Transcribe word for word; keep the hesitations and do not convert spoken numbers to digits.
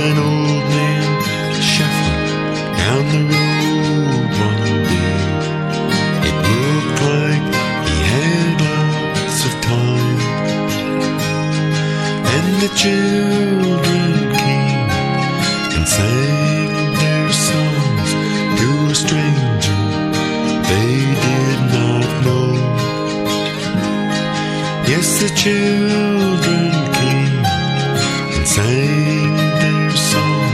an old man shuffling down the road one day. It looked like he had lots of time, and the children came and sang their songs to a stranger they did not know. Yes, the children came and sang their songs